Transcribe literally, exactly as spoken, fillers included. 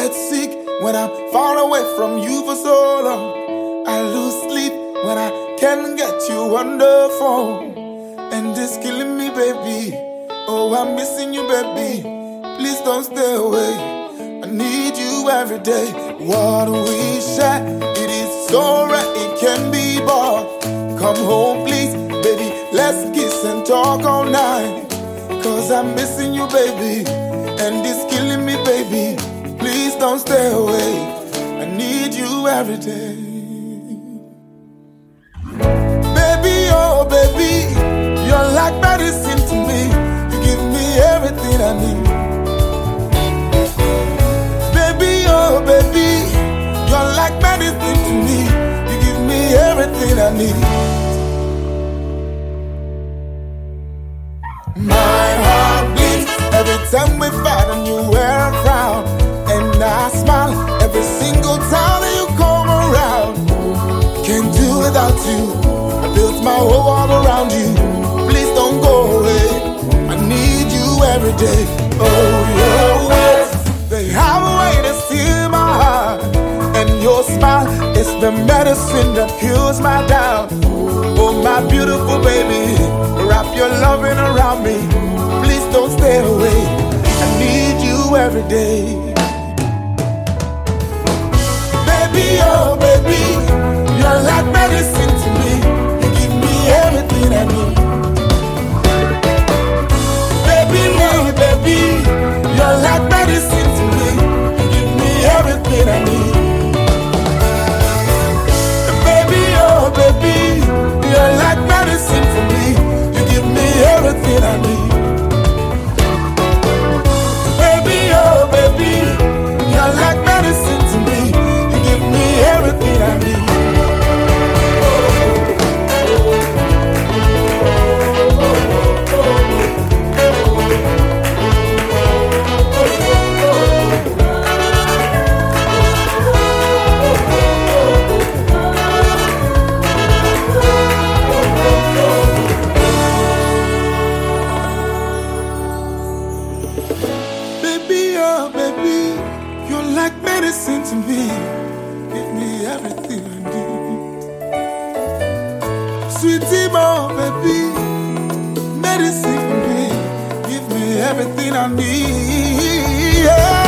get sick when I'm far away from you for so long. I lose sleep when I can't get you on the phone. And it's killing me, baby. Oh, I'm missing you, baby. Please don't stay away. I need you every day. What we share, it is so rare it can be bought. Come home, please, baby. Let's kiss and talk all night. Cause I'm missing you, baby. And it's killing me, baby. Please don't stay away. I need you every day. Baby, oh baby, you're like medicine to me. You give me everything I need. Baby, oh baby, you're like medicine to me. You give me everything I need. My heart beats every time we fight and you wear a frown. And I smile every single time that you come around. Can't do without you. I built my whole world around you. Please don't go away. I need you every day. Oh, your words, they have a way to steal my heart. And your smile is the medicine that cures my doubt. Oh, my beautiful baby, wrap your loving around me. Please don't stay away. I need you every day. Baby, oh baby, you're like medicine to me. You give me everything I need. Baby, oh baby, you're like medicine to me. You give me everything I need. Baby, oh baby, you're like medicine for me. You give me everything I need. Baby, oh baby, you're like medicine to me. You give me everything I need. Baby, oh baby, you're like medicine to me. Give me everything I need. Sweetie, oh baby, medicine for me. Give me everything I need. Yeah.